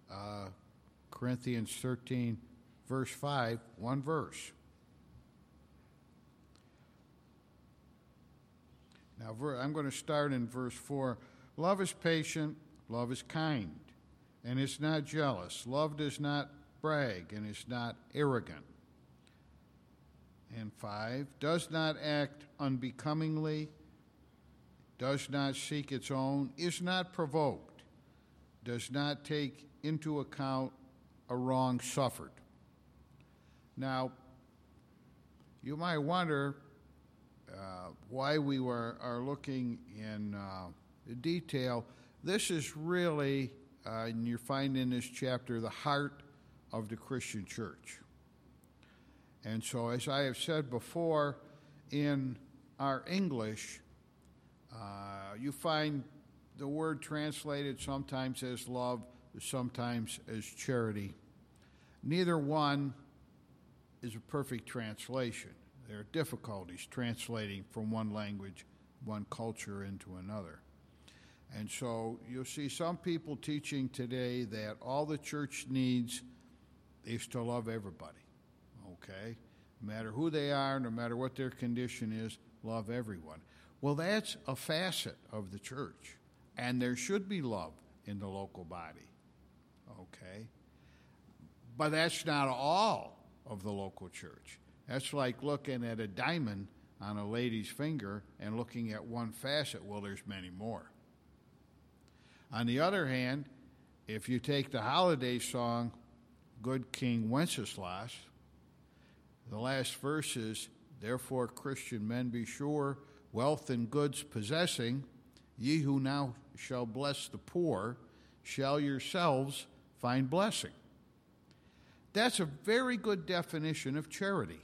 Corinthians 13, verse 5, one verse. Now, I'm going to start in verse 4. Love is patient, love is kind, and is not jealous. Love does not brag and is not arrogant. And 5, does not act unbecomingly, does not seek its own, is not provoked, does not take into account a wrong suffered. Now, you might wonder why we are looking in detail. This is really, and you find in this chapter, the heart of the Christian church. And so, as I have said before, in our English, you find the word translated sometimes as love, sometimes as charity. Neither one is a perfect translation. There are difficulties translating from one language, one culture into another. And so you'll see some people teaching today that all the church needs is to love everybody, okay? No matter who they are, no matter what their condition is, love everyone. Well, that's a facet of the church, and there should be love in the local body, okay? But that's not all of the local church. That's like looking at a diamond on a lady's finger and looking at one facet. Well, there's many more. On the other hand, if you take the holiday song, Good King Wenceslas, the last verse is, therefore, Christian men, be sure, wealth and goods possessing, ye who now shall bless the poor, shall yourselves find blessing. That's a very good definition of charity.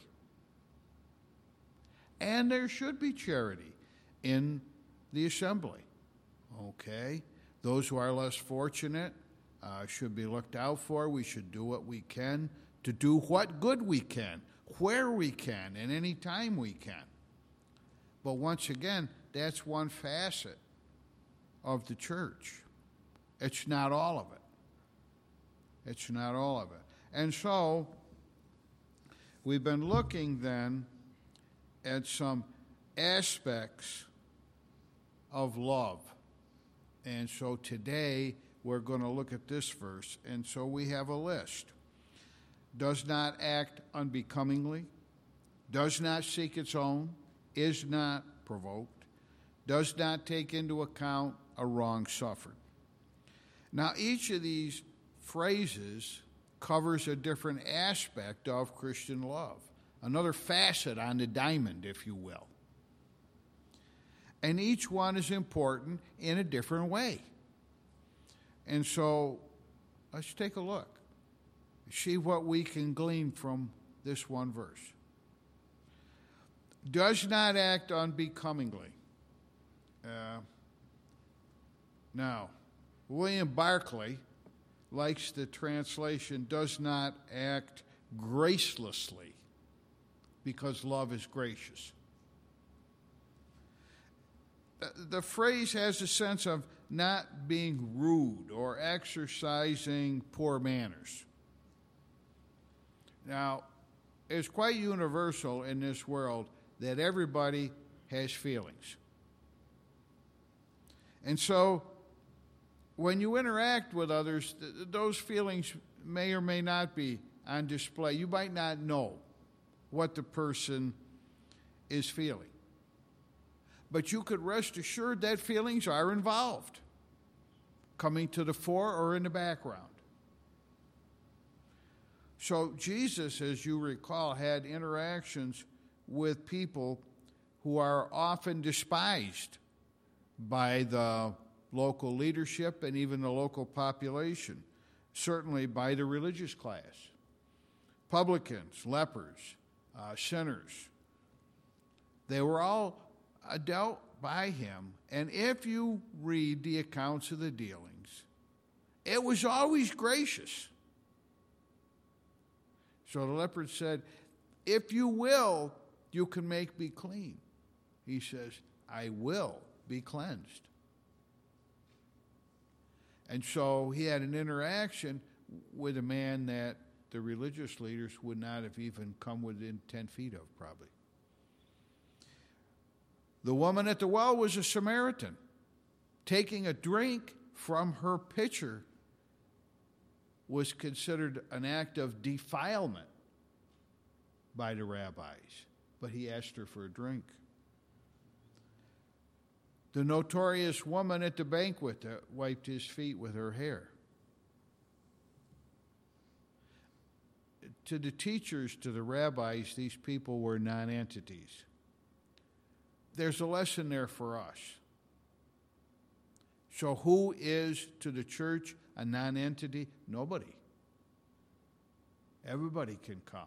And there should be charity in the assembly, okay? Those who are less fortunate should be looked out for. We should do what we can to do what good we can, where we can, and any time we can. But once again, that's one facet of the church. It's not all of it. It's not all of it. And so, we've been looking then at some aspects of love. And so today, we're going to look at this verse. And so we have a list. Does not act unbecomingly, does not seek its own, is not provoked, does not take into account a wrong suffered. Now, each of these phrases covers a different aspect of Christian love, another facet on the diamond, if you will. And each one is important in a different way. And so, let's take a look. See what we can glean from this one verse. Does not act unbecomingly. Now, William Barclay likes the translation, does not act gracelessly, because love is gracious. The phrase has a sense of not being rude or exercising poor manners. Now, it's quite universal in this world that everybody has feelings. And so, when you interact with others, those feelings may or may not be on display. You might not know what the person is feeling. But you could rest assured that feelings are involved, coming to the fore or in the background. So Jesus, as you recall, had interactions with people who are often despised by the local leadership and even the local population, certainly by the religious class. Publicans, lepers, sinners. They were all dealt by him. And if you read the accounts of the dealings, it was always gracious. So the leopard said, if you will, you can make me clean. He says, I will be cleansed. And so he had an interaction with a man that the religious leaders would not have even come within 10 feet of, probably. The woman at the well was a Samaritan. Taking a drink from her pitcher was considered an act of defilement by the rabbis, but he asked her for a drink. The notorious woman at the banquet that wiped his feet with her hair. To the teachers, to the rabbis, these people were non-entities. There's a lesson there for us. So who is to the church a non-entity? Nobody. Everybody can come.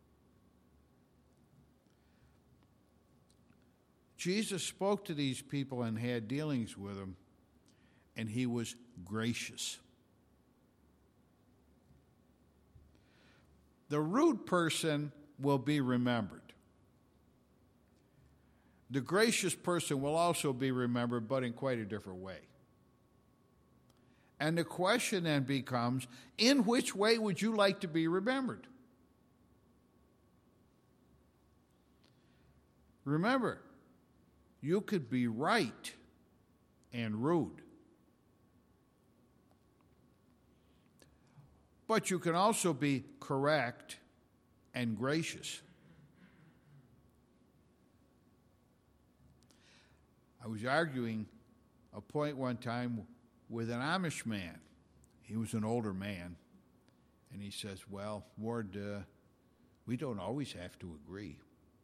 Jesus spoke to these people and had dealings with them, and he was gracious. The rude person will be remembered. The gracious person will also be remembered, but in quite a different way. And the question then becomes, in which way would you like to be remembered? Remember, you could be right and rude. But you can also be correct and gracious. I was arguing a point one time with an Amish man. He was an older man. And he says, well, Ward, we don't always have to agree.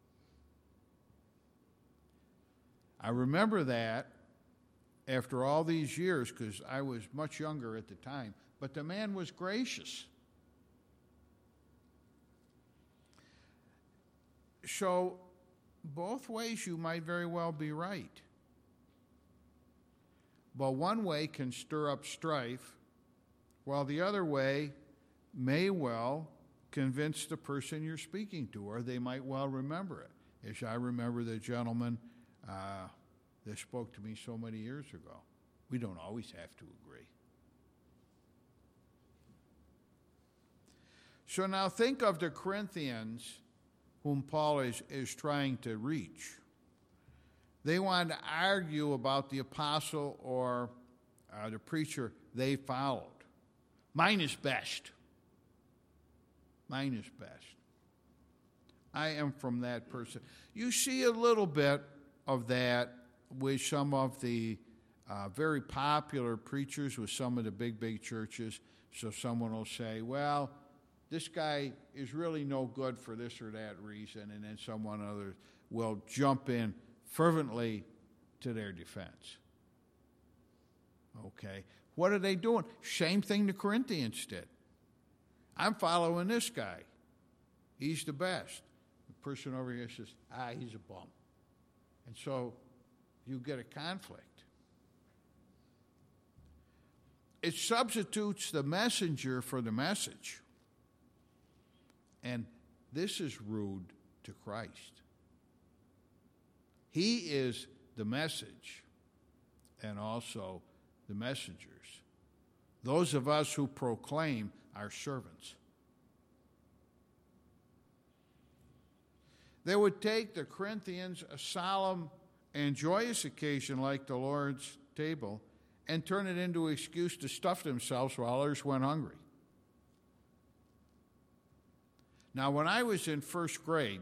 I remember that after all these years, because I was much younger at the time, but the man was gracious. So, both ways you might very well be right. But one way can stir up strife, while the other way may well convince the person you're speaking to, or they might well remember it. As I remember the gentleman that spoke to me so many years ago. We don't always have to agree. So now think of the Corinthians whom Paul is trying to reach. They want to argue about the apostle or the preacher they followed. Mine is best. Mine is best. I am from that person. You see a little bit of that with some of the very popular preachers with some of the big churches. So someone will say, well, this guy is really no good for this or that reason, and then someone other will jump in fervently to their defense. Okay. What are they doing? Same thing the Corinthians did. I'm following this guy. He's the best. The person over here says, he's a bum. And so you get a conflict. It substitutes the messenger for the message. And this is rude to Christ. He is the message and also the messengers. Those of us who proclaim are servants. They would take the Corinthians a solemn and joyous occasion like the Lord's table and turn it into an excuse to stuff themselves while others went hungry. Now, when I was in first grade,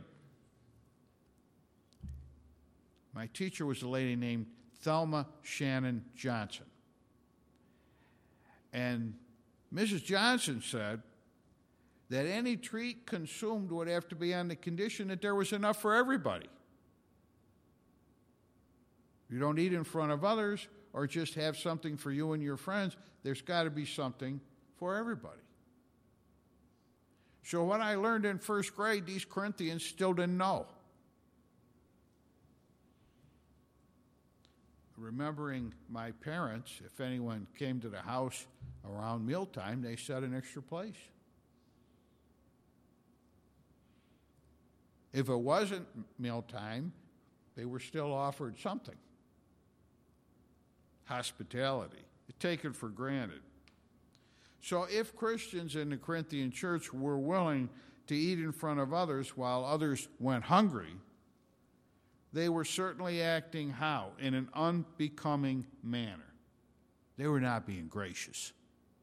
my teacher was a lady named Thelma Shannon Johnson. And Mrs. Johnson said that any treat consumed would have to be on the condition that there was enough for everybody. You don't eat in front of others or just have something for you and your friends. There's got to be something for everybody. So what I learned in first grade, these Corinthians still didn't know. Remembering my parents, if anyone came to the house around mealtime, they set an extra place. If it wasn't mealtime, they were still offered something. Hospitality. It's taken for granted. So if Christians in the Corinthian church were willing to eat in front of others while others went hungry, they were certainly acting how? In an unbecoming manner. They were not being gracious.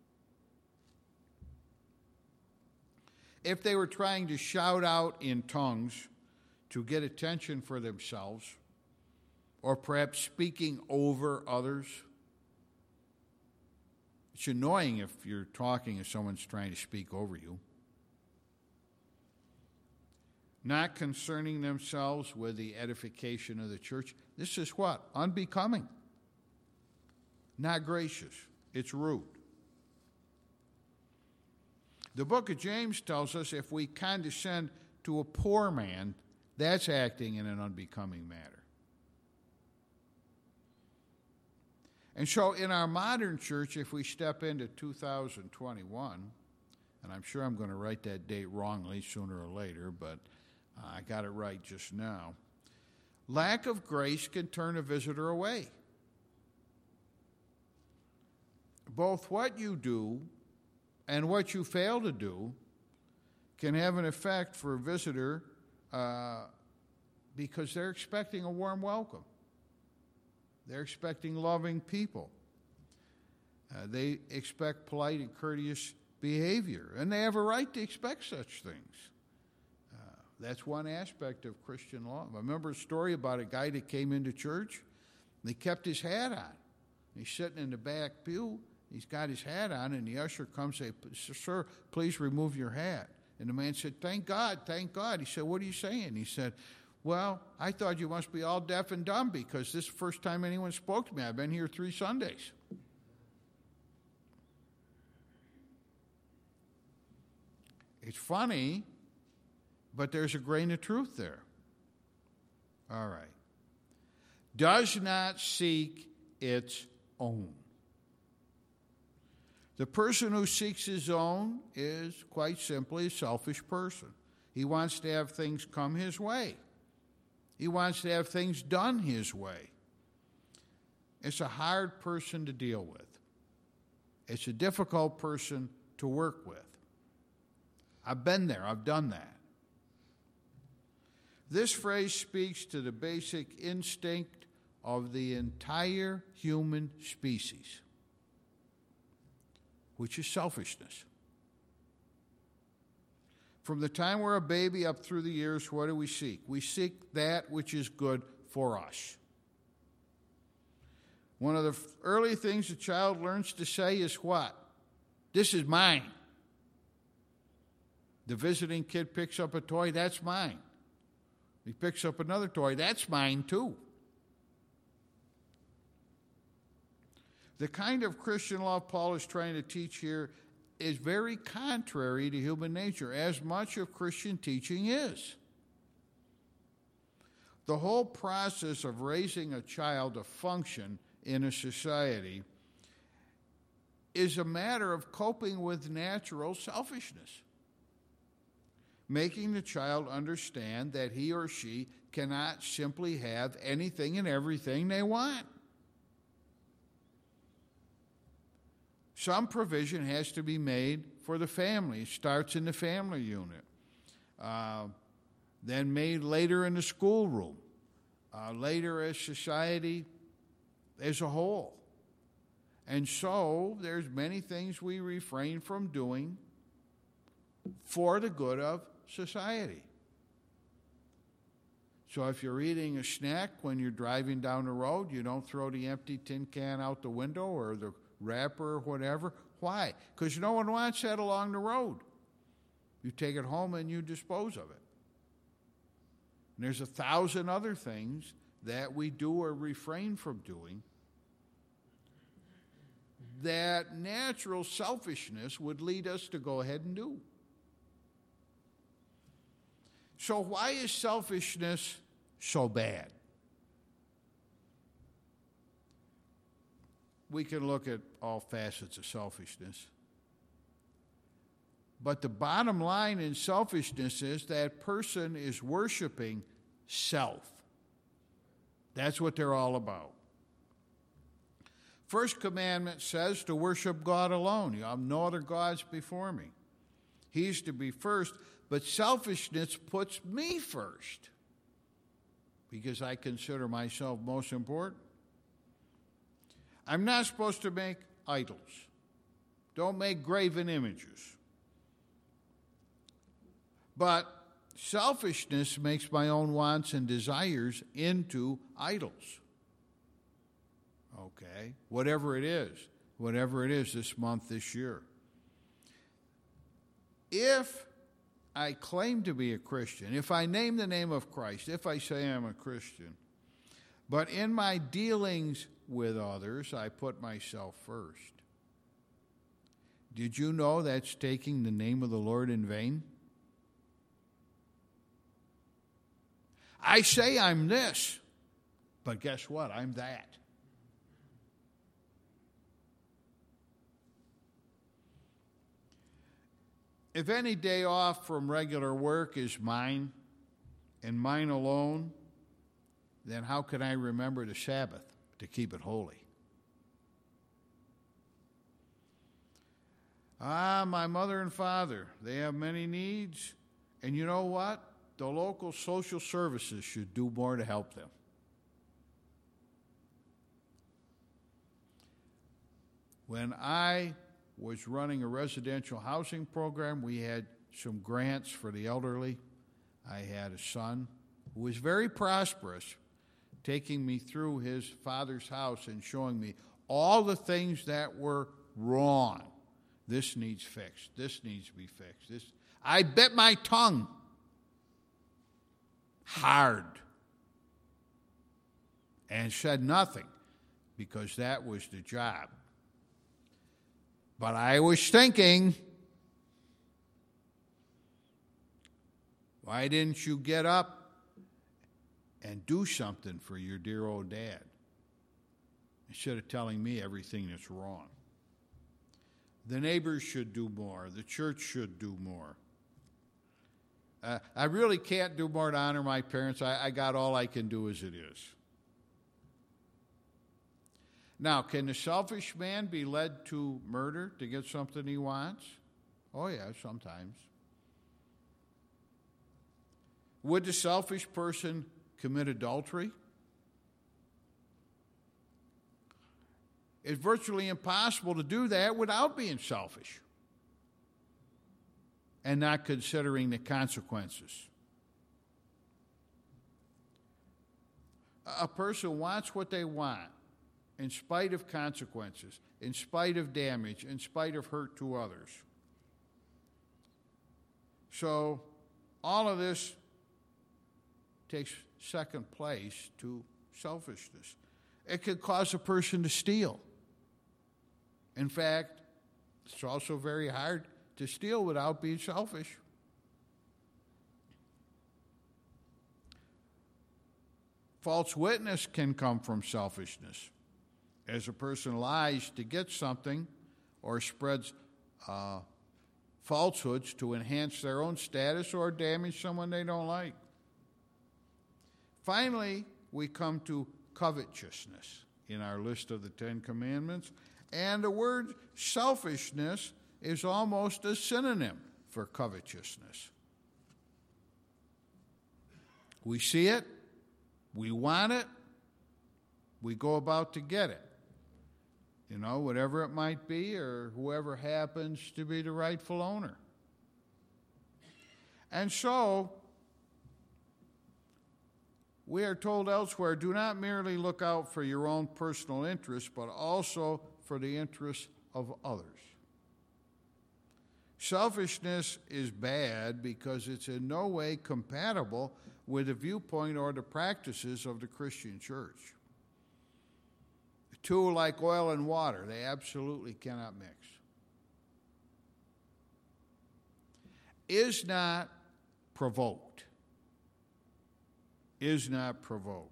If they were trying to shout out in tongues to get attention for themselves, or perhaps speaking over others, it's annoying if you're talking and someone's trying to speak over you. Not concerning themselves with the edification of the church. This is what? Unbecoming. Not gracious. It's rude. The book of James tells us if we condescend to a poor man, that's acting in an unbecoming manner. And so in our modern church, if we step into 2021, and I'm sure I'm going to write that date wrongly sooner or later, but I got it right just now, lack of grace can turn a visitor away. Both what you do and what you fail to do can have an effect for a visitor because they're expecting a warm welcome. They're expecting loving people. They expect polite and courteous behavior, and they have a right to expect such things. That's one aspect of Christian love. I remember a story about a guy that came into church, and he kept his hat on. He's sitting in the back pew, he's got his hat on, and the usher comes and says, "Sir, please remove your hat." And the man said, "Thank God, thank God." He said, "What are you saying?" He said, "Well, I thought you must be all deaf and dumb because this is the first time anyone spoke to me. I've been here 3 Sundays." It's funny, but there's a grain of truth there. All right. Does not seek its own. The person who seeks his own is quite simply a selfish person. He wants to have things come his way. He wants to have things done his way. It's a hard person to deal with. It's a difficult person to work with. I've been there. I've done that. This phrase speaks to the basic instinct of the entire human species, which is selfishness. From the time we're a baby up through the years, what do we seek? We seek that which is good for us. One of the early things a child learns to say is what? This is mine. The visiting kid picks up a toy, that's mine. He picks up another toy, that's mine too. The kind of Christian love Paul is trying to teach here is very contrary to human nature, as much of Christian teaching is. The whole process of raising a child to function in a society is a matter of coping with natural selfishness, making the child understand that he or she cannot simply have anything and everything they want. Some provision has to be made for the family. It starts in the family unit, then made later in the schoolroom, later as society as a whole. And so there's many things we refrain from doing for the good of society. So if you're eating a snack when you're driving down the road, you don't throw the empty tin can out the window or the wrapper or whatever. Why? Because no one wants that along the road. You take it home and you dispose of it. And there's 1,000 other things that we do or refrain from doing that natural selfishness would lead us to go ahead and do. So why is selfishness so bad? We can look at all facets of selfishness. But the bottom line in selfishness is that person is worshiping self. That's what they're all about. First commandment says to worship God alone. You have no other gods before me. He's to be first, but selfishness puts me first because I consider myself most important. I'm not supposed to make idols. Don't make graven images. But selfishness makes my own wants and desires into idols. Okay? Whatever it is this month, this year. If I claim to be a Christian, if I name the name of Christ, if I say I'm a Christian, but in my dealings with others, I put myself first. Did you know that's taking the name of the Lord in vain? I say I'm this, but guess what? I'm that. If any day off from regular work is mine and mine alone, then how can I remember the Sabbath to keep it holy? My mother and father, they have many needs, and you know what? The local social services should do more to help them. When I was running a residential housing program, we had some grants for the elderly. I had a son who was very prosperous, taking me through his father's house and showing me all the things that were wrong. This needs fixed. This needs to be fixed. I bit my tongue hard and said nothing because that was the job. But I was thinking, why didn't you get up and do something for your dear old dad instead of telling me everything that's wrong? The neighbors should do more. The church should do more. I really can't do more to honor my parents. I got all I can do as it is. Now, can the selfish man be led to murder to get something he wants? Oh, yeah, sometimes. Would the selfish person commit adultery? It's virtually impossible to do that without being selfish and not considering the consequences. A person wants what they want in spite of consequences, in spite of damage, in spite of hurt to others. So all of this takes second place to selfishness. It could cause a person to steal. In fact, it's also very hard to steal without being selfish. False witness can come from selfishness. As a person lies to get something or spreads falsehoods to enhance their own status or damage someone they don't like. Finally, we come to covetousness in our list of the Ten Commandments. And the word selfishness is almost a synonym for covetousness. We see it, we want it, we go about to get it. You know, whatever it might be, or whoever happens to be the rightful owner. And so, we are told elsewhere, do not merely look out for your own personal interests, but also for the interests of others. Selfishness is bad because it's in no way compatible with the viewpoint or the practices of the Christian church. The two, like oil and water, they absolutely cannot mix. Is not provoked. Is not provoked.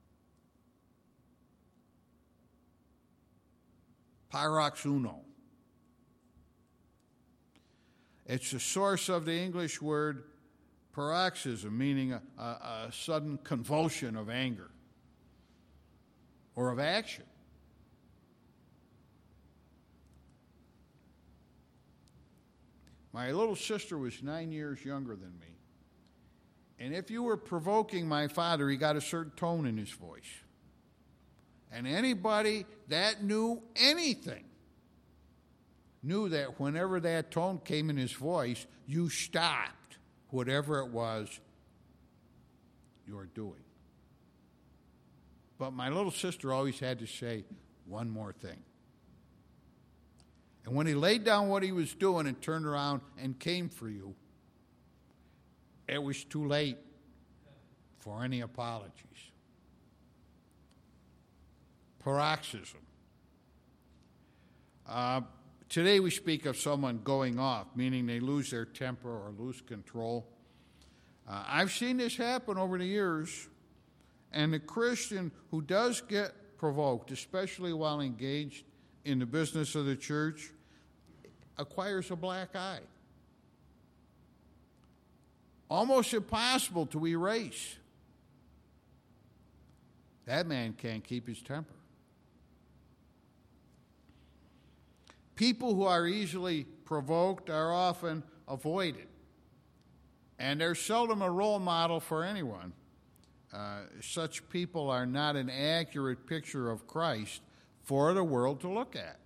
Paroxuno. It's the source of the English word paroxysm, meaning a sudden convulsion of anger or of action. My little sister was 9 years younger than me. And if you were provoking my father, he got a certain tone in his voice. And anybody that knew anything knew that whenever that tone came in his voice, you stopped whatever it was you were doing. But my little sister always had to say one more thing. And when he laid down what he was doing and turned around and came for you, it was too late for any apologies. Paroxysm. Today we speak of someone going off, meaning they lose their temper or lose control. I've seen this happen over the years, and the Christian who does get provoked, especially while engaged in the business of the church, acquires a black eye. Almost impossible to erase. That man can't keep his temper. People who are easily provoked are often avoided, and they're seldom a role model for anyone. Such people are not an accurate picture of Christ for the world to look at.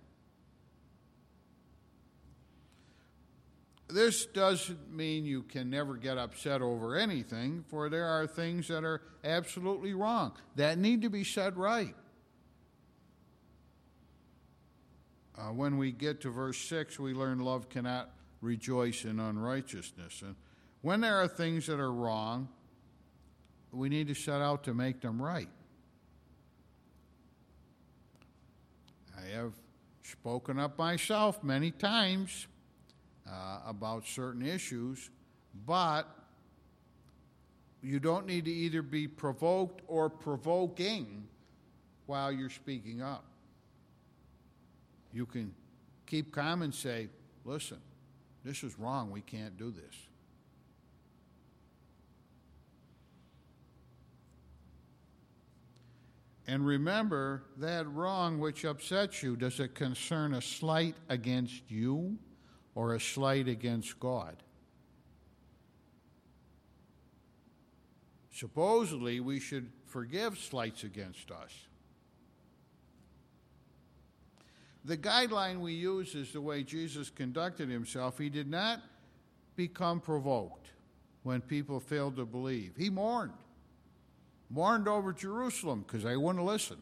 This doesn't mean you can never get upset over anything, for there are things that are absolutely wrong that need to be set right. When we get to verse 6, we learn love cannot rejoice in unrighteousness. And when there are things that are wrong, we need to set out to make them right. I have spoken up myself many times about certain issues, but you don't need to either be provoked or provoking while you're speaking up. You can keep calm and say, listen, this is wrong, we can't do this. And remember, that wrong which upsets you, does it concern a slight against you or a slight against God? Supposedly, we should forgive slights against us. The guideline we use is the way Jesus conducted himself. He did not become provoked when people failed to believe. He mourned over Jerusalem because they wouldn't listen.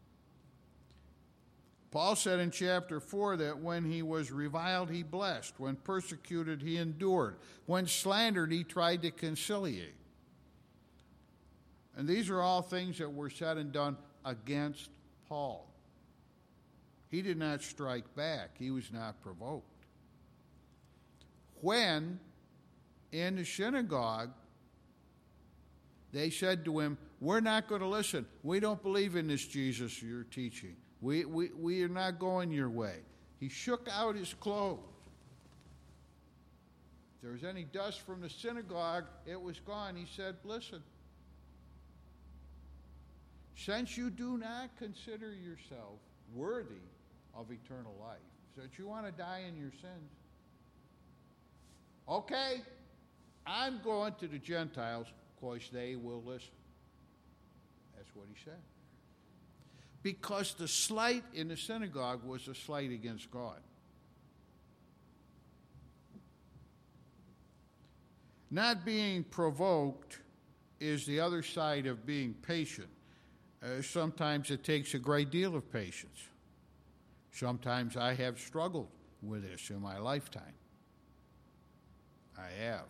Paul said in chapter 4 that when he was reviled, he blessed. When persecuted, he endured. When slandered, he tried to conciliate. And these are all things that were said and done against Paul. He did not strike back. He was not provoked. When in the synagogue, they said to him, we're not going to listen. We don't believe in this Jesus you're teaching. We are not going your way. He shook out his clothes. If there was any dust from the synagogue, it was gone. He said, listen, since you do not consider yourself worthy of eternal life, so that you want to die in your sins, okay, I'm going to the Gentiles because they will listen. That's what he said. Because the slight in the synagogue was a slight against God. Not being provoked is the other side of being patient. Sometimes it takes a great deal of patience. Sometimes I have struggled with this in my lifetime. I have.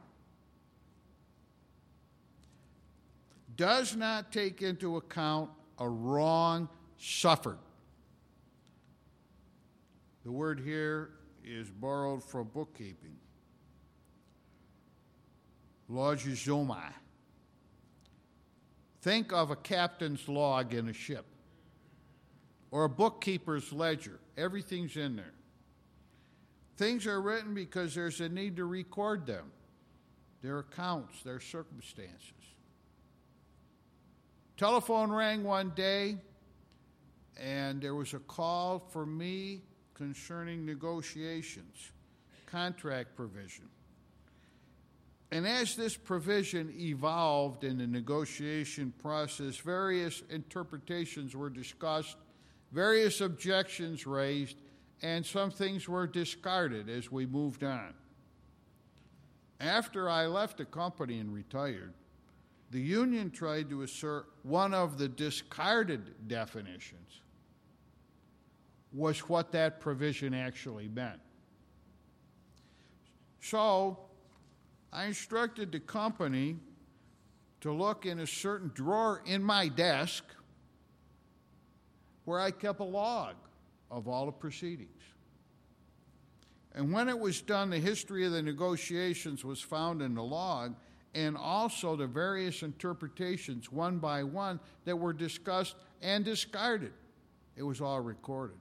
Does not take into account a wrong suffered. The word here is borrowed from bookkeeping. Logizomai. Think of a captain's log in a ship, or a bookkeeper's ledger. Everything's in there. Things are written because there's a need to record them, their accounts, their circumstances. Telephone rang one day, and there was a call for me concerning negotiations, contract provision. And as this provision evolved in the negotiation process, various interpretations were discussed, various objections raised, and some things were discarded as we moved on. After I left the company and retired, the union tried to assert one of the discarded definitions was what that provision actually meant. So I instructed the company to look in a certain drawer in my desk where I kept a log of all the proceedings. And when it was done, the history of the negotiations was found in the log, and also the various interpretations, one by one, that were discussed and discarded. It was all recorded.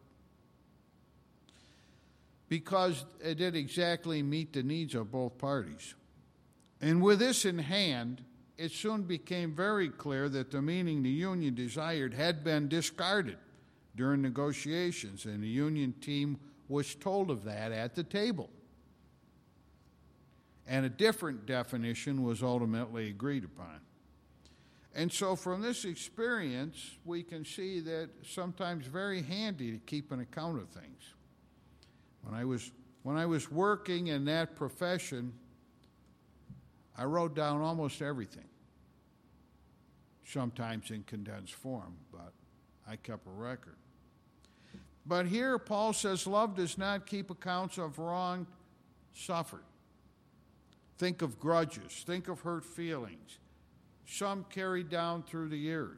Because it did exactly meet the needs of both parties. And with this in hand, it soon became very clear that the meaning the union desired had been discarded during negotiations, and the union team was told of that at the table. And a different definition was ultimately agreed upon. And so from this experience, we can see that sometimes very handy to keep an account of things. When I was working in that profession, I wrote down almost everything, sometimes in condensed form, but I kept a record. But here Paul says, love does not keep accounts of wrong suffered. Think of grudges, think of hurt feelings, some carried down through the years.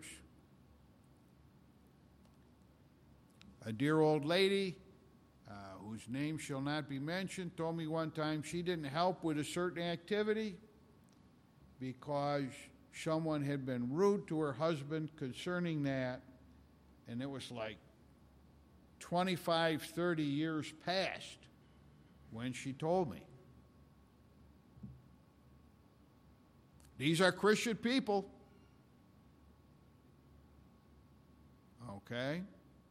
A dear old lady, whose name shall not be mentioned, told me one time she didn't help with a certain activity because someone had been rude to her husband concerning that, and it was like 25, 30 years past when she told me. These are Christian people. Okay?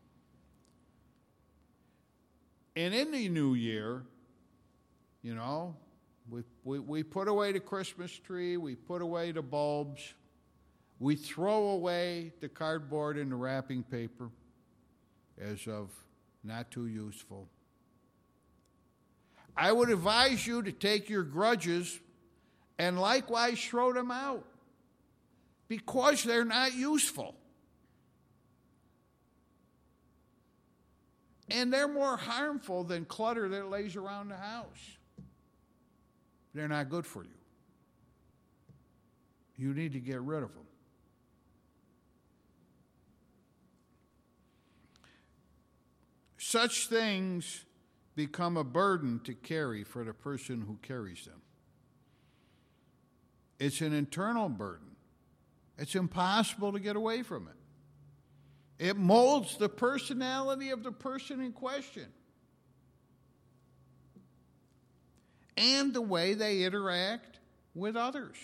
And in the new year, you know, we put away the Christmas tree, we put away the bulbs, we throw away the cardboard and the wrapping paper as of not too useful. I would advise you to take your grudges and likewise throw them out because they're not useful. And they're more harmful than clutter that lays around the house. They're not good for you. You need to get rid of them. Such things become a burden to carry for the person who carries them. It's an internal burden. It's impossible to get away from it. It molds the personality of the person in question and the way they interact with others.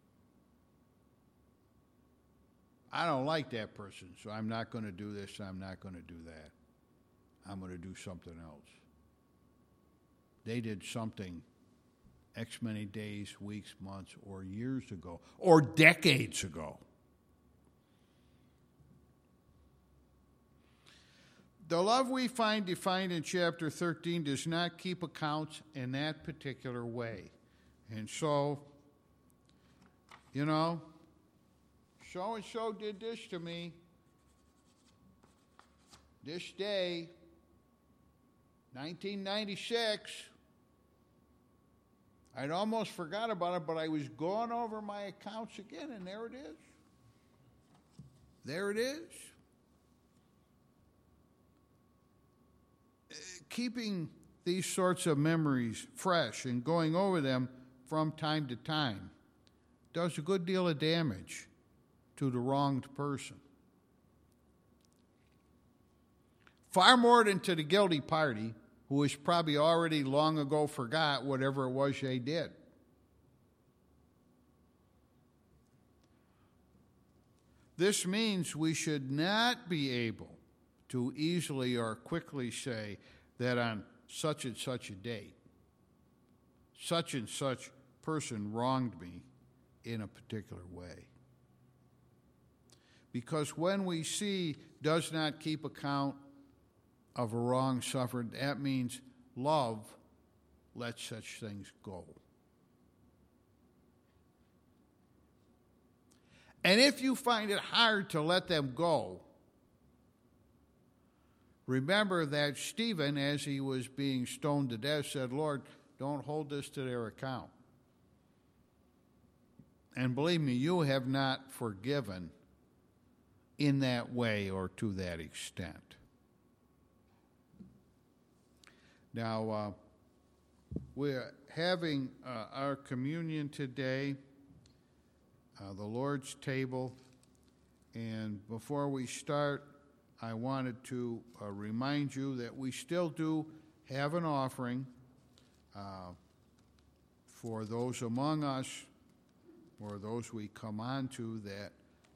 I don't like that person, so I'm not going to do this, I'm not going to do that. I'm going to do something else. They did something X many days, weeks, months, or years ago, or decades ago. The love we find defined in chapter 13 does not keep accounts in that particular way. And so, you know, so-and-so did this to me this day, 1996. I'd almost forgot about it, but I was going over my accounts again, and there it is. There it is. Keeping these sorts of memories fresh and going over them from time to time does a good deal of damage to the wronged person. Far more than to the guilty party, who has probably already long ago forgot whatever it was they did. This means we should not be able to easily or quickly say that on such and such a date such and such person wronged me in a particular way. Because when we see does not keep account of a wrong suffered, that means love lets such things go. And if you find it hard to let them go, remember that Stephen, as he was being stoned to death, said, Lord, don't hold this to their account. And believe me, you have not forgiven in that way or to that extent. Now, we're having our communion today, the Lord's table, and before we start, I wanted to remind you that we still do have an offering for those among us or those we come on to that